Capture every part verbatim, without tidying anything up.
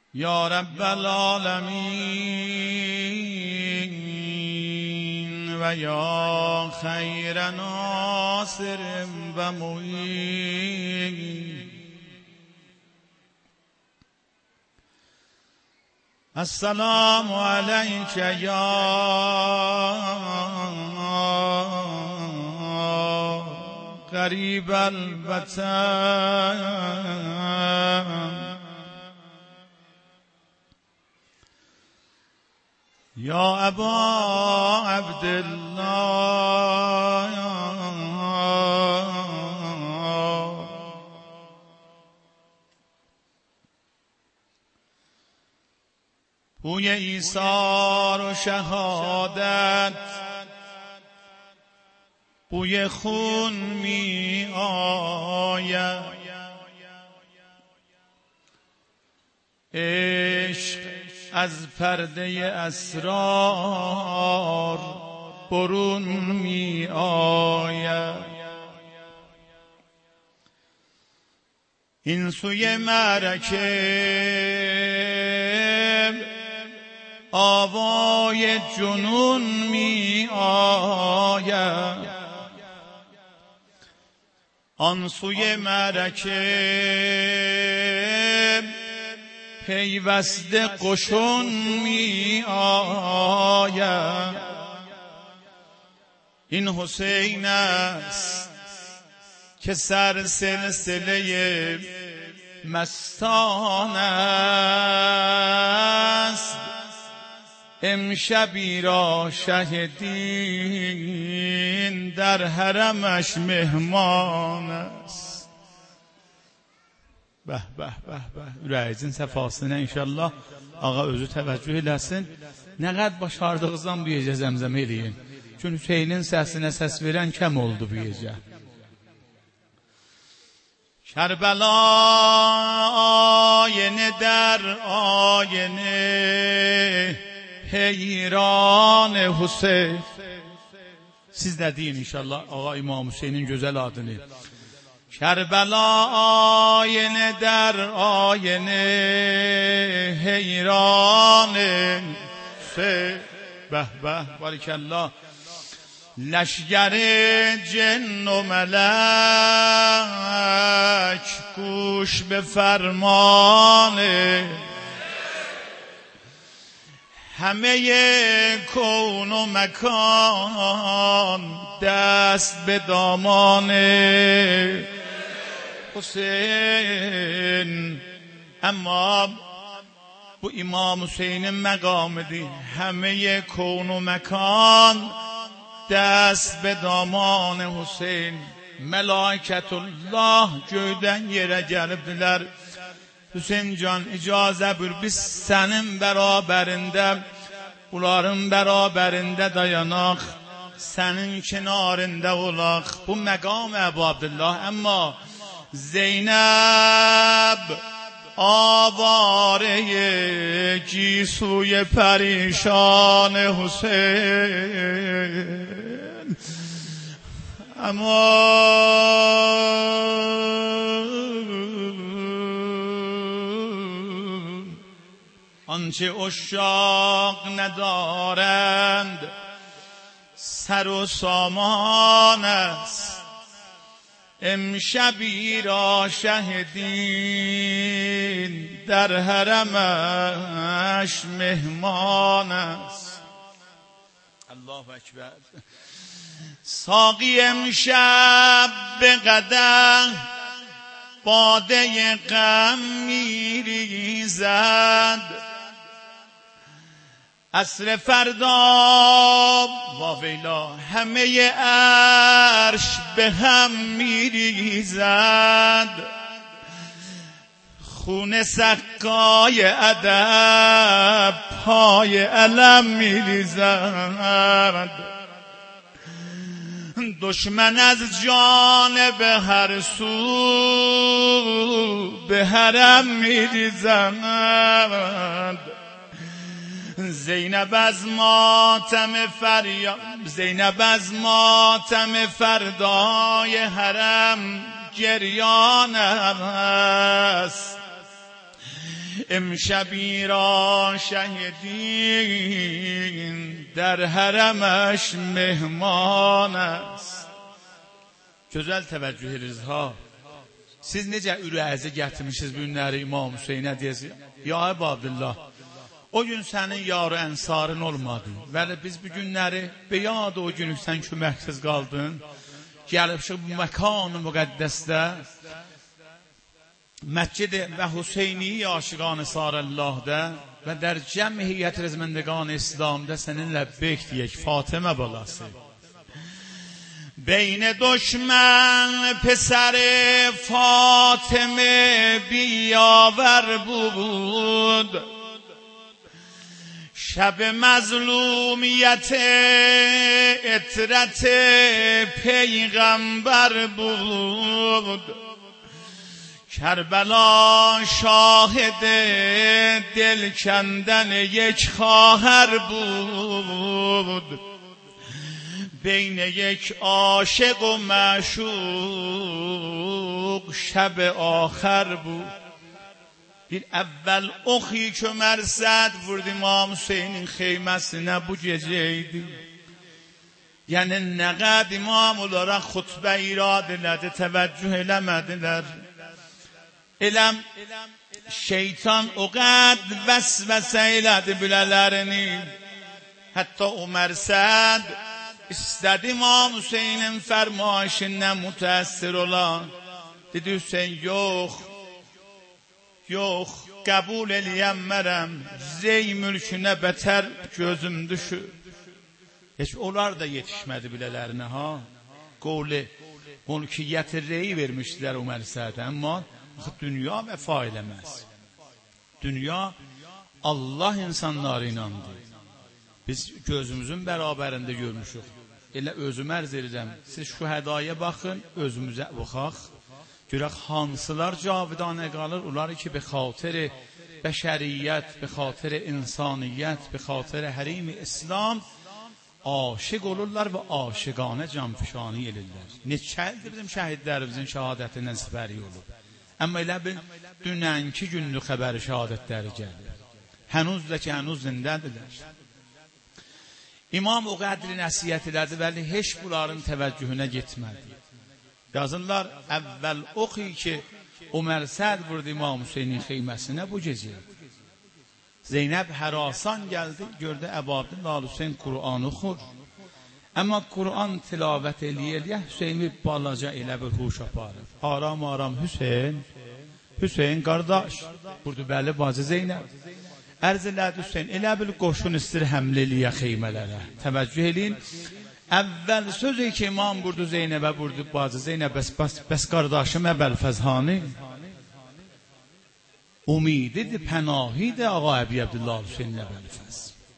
یا رب العالمین و یا خیر ناصر و معین. السلام علیک یا قریب الوطن، یا ابا عبدالله، بوی ایثار و شهادت بوی خون می آید، عشق از پرده اسرار برون می آید. این سوی معرکه آوای جنون می آید، آن سوی معرکه پیوسته قشون می آید. این حسین است که سر سلسله مستان است، امشبی را شهدین در حرمش مهمان است. به به به به رایزین سفاسنه انشالله آقا özü təvəccüh eləsin. Nə qəd baş hardığızdan bu gecə zəmzəm eləyin. Çünki Hüseynin səsinə səs verən kəm oldu bu gecə. Kərbala ayene در ayene heyran Hüseyin. Siz də deyin inşallah ağa İmam Hüseynin gözəl adını. Kərbala ayene در ayene heyran Hüseyin. به به باریکالله. لشگر جن و ملک گوش به فرمان، همه کون و مکان دست به دامان حسین. اما bu İmam Hüseyin'in məqamıdır. همه کون و مکان دست به دامان Hüseyin. Mələkətullah göydən yerə gəlibdilər. Hüseyin can icazə buyur, biz sənin bərabərində, onların bərabərində dayanaq, sənin kənarında olaq. Bu məqam Əbu Abdullah. Amma Zeynəb آواره گیسوی پریشان حسین. اما آنچه عشاق ندارند سر و سامان است، امشبی را شهدین در حرمش مهمان است. الله اکبر. ساقی امشب به قدح باده غم میریزد، عصر فردا واویلا همه عرش به هم میریزد، خون سقای ادب پای علم میریزد. دشمن از جانب هر سو به حرم میریزد. زینب از ماتم فریاد، زینب از ماتم فردای حرم گریان است. امشبی را شهیدین در حرمش مهمان است. Gözəl təvəccüh edirsiniz ha. Siz necə ürə əzi gətirmişsiniz bu günləri İmam Hüseynə deyəsiniz. Ya Əbu Abdullah, o gün sənin yarı ənsarın olmadı. Vəli biz bu günləri beyad o günü sən köməksiz qaldın. Gəlibşik bu məkan-ı müqəddəsdə Məscid-i və Hüseyni aşiqan-ı sarəllahdə və در جمعیت رزمندگان اسلامdə sənin ləbbeyk deyək Fatıma balası. بین دشمن پسر فاطمه بیاور بود، شب مظلومیت اطرت پیغمبر بود. کربلا شاهد دل کندن یک خواهر بود، بین یک عاشق و معشوق شب آخر بود. Bir əvvəl oxi kömərsəd vurdu İmam Hüseynin xeyməsinə bu gecəydi. Yəni nə qəd imam olaraq xutbə irad elədi, təvəccüh eləmədilər. Eləm şeytan o qəd vəsvəsə elədi bilələrini. Hətta Ömər Səd istədi İmam Hüseynin fərmayişindən mütəəssir olan. Dedi Hüseyin yox, yox, qəbul eləyəmmərəm, zey mülkünə bətər gözüm düşür. Heç onlar da yetişmədi bilələrinə ha. Qovli, mülkiyyəti reyi vermişdilər Ömər Sədə, amma dünya vəfa eləməz. Dünya Allah insanları inandı. Biz gözümüzün bərabərində görmüşük. Elə özüm ərz edirəm. Siz şu hədaya baxın, özümüzə baxaq. Görək hansılar cavidanə qalır, onlar ki be xatir bəşəriyyət, be xatir insaniyyət, be xatir hərim-i İslam aşiq olurlar və aşiqanə canfişani edirlər. Neçəldir bizim şəhidlərimizin şəhadətindən sifəri olur. Amma elə bil dünənki gündü xəbəri şəhadətləri gəlir. Hənuz da ki, hənuz zindədirlər. İmam o qədri nəsiyyət elədi, vəli heç bunların təvəccühünə getmədi. Yazırlar, əvvəl oxu ki, Ömər Səd vurdu İmam Hüseynin xeyməsinə bu gecə. Zeynəb hərasan gəldi, gördü Əbu Abdullah Hüseyin Kur'an oxur. Amma Kur'an tilavət eləyə-eləyə Hüseyni balaca elə bir huş aparır. Aram aram Hüseyin, Hüseyin qardaş, vurdu bəli bacı Zeynəb. Ərz elədi Hüseyin, elə bil qoşun istir həmlə eləyə xeymələrə. Təvəccüh eləyin. Əvvəl sözü ki imam vurdu Zeynəbə, vurdu bacı Zeynəb, bəs, bəs, bəs qardaşım Əbəlfəzhani. Umididir, pənahidir ağa Əbi Abdullah Hüseyin Əbəlfəz.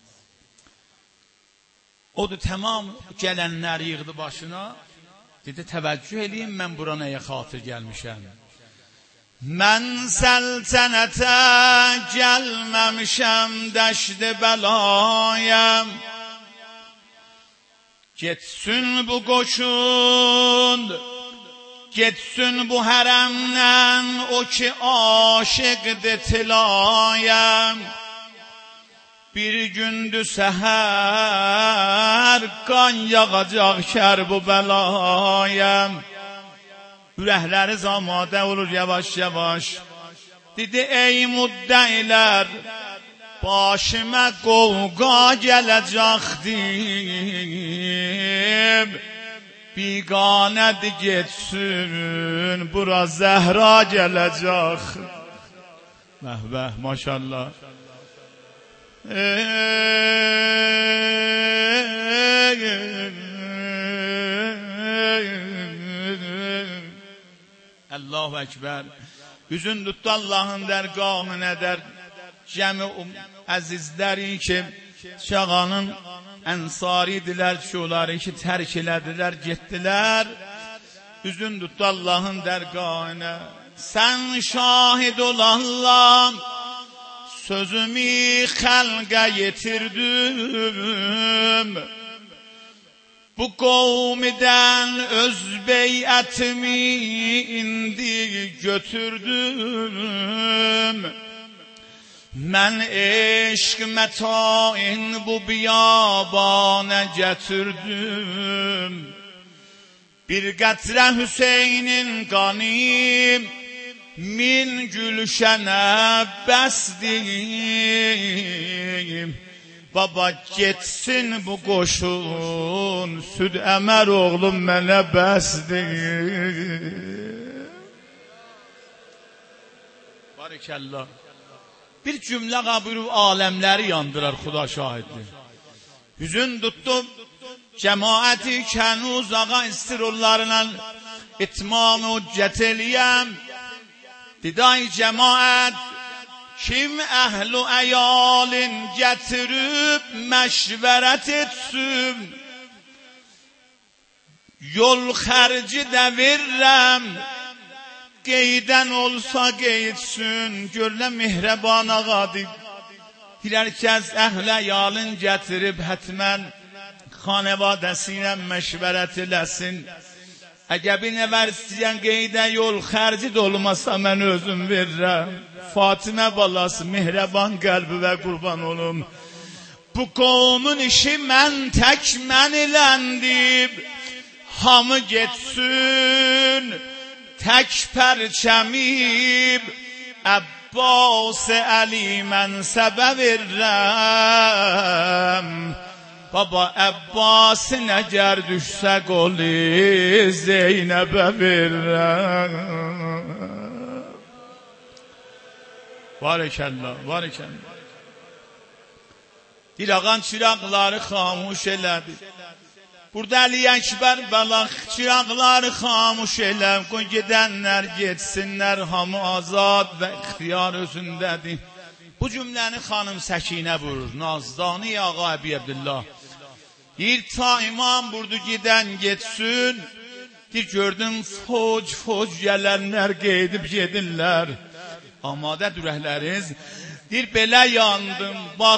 Odur tamam gələnlər yığdı başına. Dedi təvəccüh eləyim, mən bura nəyə xatir gəlmişəm. Mən səltənətə gəlməmişəm, dəşd bəlayəm. Getsin bu qoşun, getsin bu hərəmdən, o ki aşiqdir tilayəm. Bir gündü səhər, qan yağacaq kər bu bəlayəm. Ürəkləri zamadə olur yavaş yavaş. Dedi ey müddəilər, başıma qovqa gələcəkdir. Biqanədir getsin, bura zəhra gələcək. Bəh bəh maşallah. Allahu Ekber. Üzün tuttu Allah'ın dərgahı nədər. Cəmi əzizləri ki Şağanın ənsaridirlər ki, onları ki tərk elədilər, getdilər. Üzün tuttu Allah'ın dərgahına. Sən şahid ol Allah'ım, sözümü xəlqə yetirdim. Bu qovmidən öz beyətimi indi götürdüm. Mən eşq mətain bu biyabana gətirdim. Bir qətrə Hüseynin qanım min gülşənə bəsdir. Baba getsin bu qoşun, Süd Əmər oğlum mənə bəsdir. Barikəllah. Bir cümlə qabırıb aləmləri yandırar, Xuda şahiddir. Hüzün tuttum, cəmaəti kənuz ağa istirullarla itmam-ı hüccət eləyəm. Diday cəmaət, kim əhlu əyalin gətirib məşvərət etsin, yol xərci də verirəm, qeydən olsa qeydsin. Görlə Mehriban ağadır, bir herkes əhli əyalin gətirib hətmən xanevadəsi ilə məşvərət eləsin. Əgər bir nəfər istəyən qeydə yol xərci də olmasa mən özüm verirəm. Fatimə balası Mehriban qəlbivə qurban olum. Bu qovmun işi mən tək mən iləndim, hamı getsin, tək pərçəmib Abbas Əli mənsəbə verirəm. Baba Abbas nəgər düşsə qoli Zeynəbə verirəm. Barikəllah, barikəllah. Dilağan çıraqları xamuş elədi. Burada Əli Əkbər balaq çıraqları xamuş elə. Qoy gedənlər getsinlər, hamı azad və ixtiyar özündədir. Bu cümləni xanım Səkinə vurur. Nazdani Ağa Əbi Abdullah. Bir ta imam burdu gedən getsin. Bir gördüm foc foc gələnlər qeydib gedirlər. Amadə dürəkləriniz. Bir belə yandım,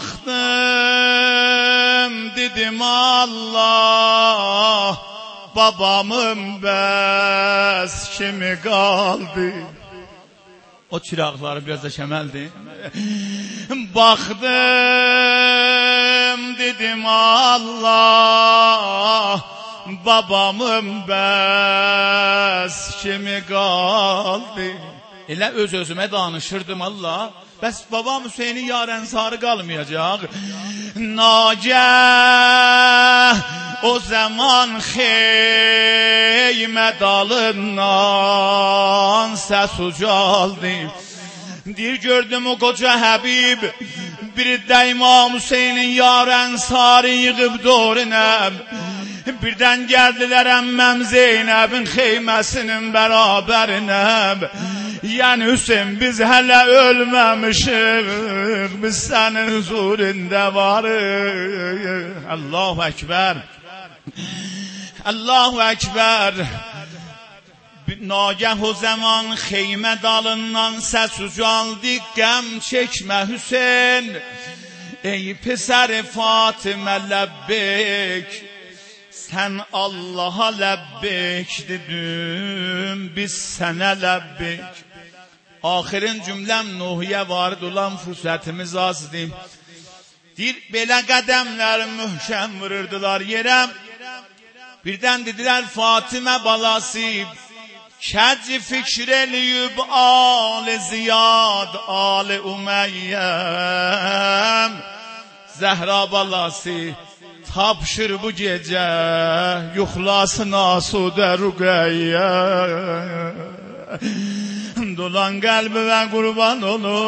baxdım, dedim Allah, babamın bəs kimi qaldı. O çıraqları biraz da kəməldir. Baxdım, dedim Allah, babamın bəs kimi qaldı. Elə öz-özümə danışırdım Allah. Bəs babam Hüseynin yar ənsarı qalmayacaq. Nagəh o zaman xeymə dalından səs ucaldı. Deyir gördüm o qoca Həbib, biri də İmam Hüseynin yar ənsarı yığıb doğrunəm. Birdən gəldilər əmməm Zeynəbin xeyməsinin bərabərinəm. Yəni Hüseyin biz hələ ölməmişik, biz sənin huzurunda varıq. Allahu Ekber, Allahu Ekber. Nagah o zaman xeymə dalından səs ucaldı, qəm çəkmə Hüseyin, ey pəsər Fatimə ləbbek. Sən Allaha ləbbek dedim, biz sənə ləbbek. Axirin cümləm Nuhiyə varid olan fürsətimiz azdır. Deyir, belə qədəmlər mühkəm vururdular yerə. Birdən dedilər Fatimə balası, kəc fikr eləyib Ali Ziyad, Ali Üməyyəm. Zəhra balası, tapşır bu gecə, yuxlasın asudə Rüqəyyə. Dolan qəlbivə qurban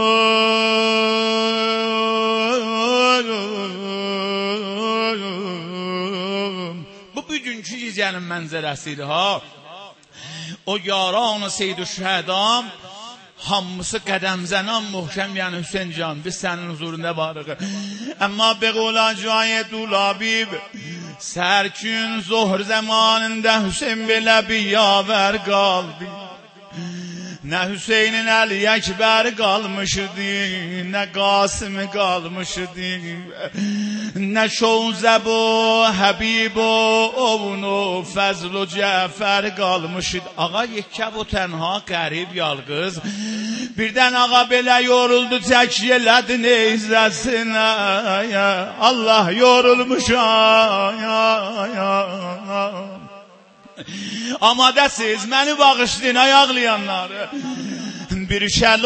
olum. Bu bugünkü gecənin mənzərəsidir ha. O yaran-ı Seyyid-ü Şəhədam, hamısı qədəmzənan muhkəm, yəni Hüseyin can, biz sənin huzurunda varıq. Amma beqola cayet ulabib, sərkün zohr zamanında Hüseyin belə bir yaver qaldı. Nə Hüseynin Əli Əkbər qalmışdı, nə Qasimi qalmışdı, nə Şouzəb o, Həbib o, Ovun o, Fəzl o, Cəfər qalmışdı. Ağa yekəb o tənha, qərib, yalqız. Birdən ağa belə yoruldu, tək yelədi neyzəsinə. Allah yorulmuş, ay, ay, ay. Amadəsiz, məni bağışlayın ay ağlayanlar. Bir şəl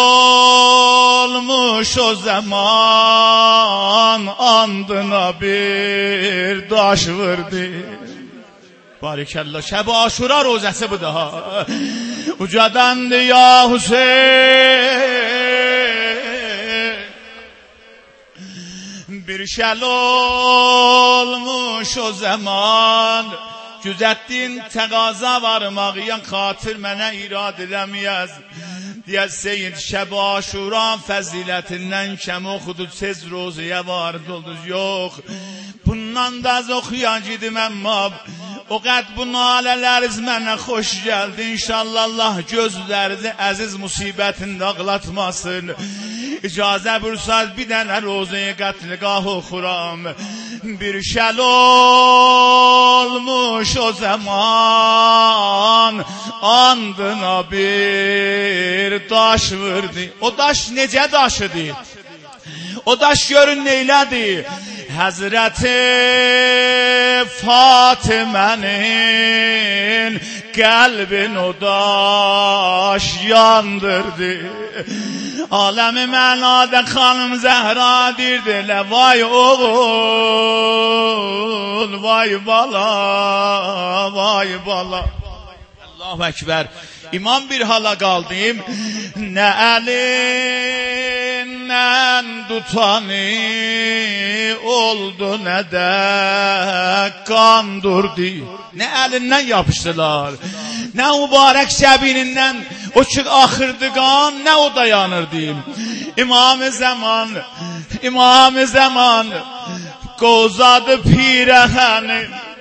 olmuş o zaman, andına bir daş vurdu. Barikəllah, Şəb-i Aşura rozəsi bu daha. Ucadandı ya Hüseyin. Bir şəl olmuş o zaman, Güzətdin təqaza varmağıyan xatir mənə irad eləməyəz. Deyəz Seyyid Şəb-i Aşura fəzilətindən kəm oxudu, tez roziyə varid oldu. Yox, bundan da az oxuyan gidim əmmə, o qəd bu nalələriniz mənə xoş gəldi. İnşallah Allah gözlərinizi əziz musibətində ağlatmasın. İcazə buyursaz bir dənə roziyə qətliqah oxuram. Bir şəl olmuş o zaman, andına bir daş vurdu. O daş necə daşıdır? O daş görün neylədir? Həzrəti Fatimənin qəlbin o daş yandırdı. Aləmi mənada xanım Zəhra dirdi. Vay oğul, vay bala, vay bala. Allahu Ekber. İmam bir hala qaldım. Nə əlindən tutanı oldu, nə də qandurdu. Nə əlindən yapışdılar, nə mübarək səbinindən o ki axırdı qan, nə o dayanırdı. İmam-ı Zaman, İmam-ı Zaman qozadı pirəhəni,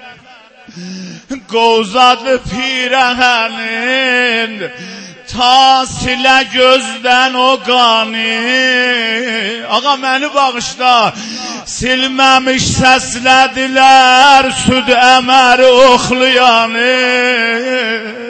qozadı pirəhənin, ta silə gözdən o qanı. Ağa məni bağışla, silməmiş səslədilər süd əməri oxlayanı.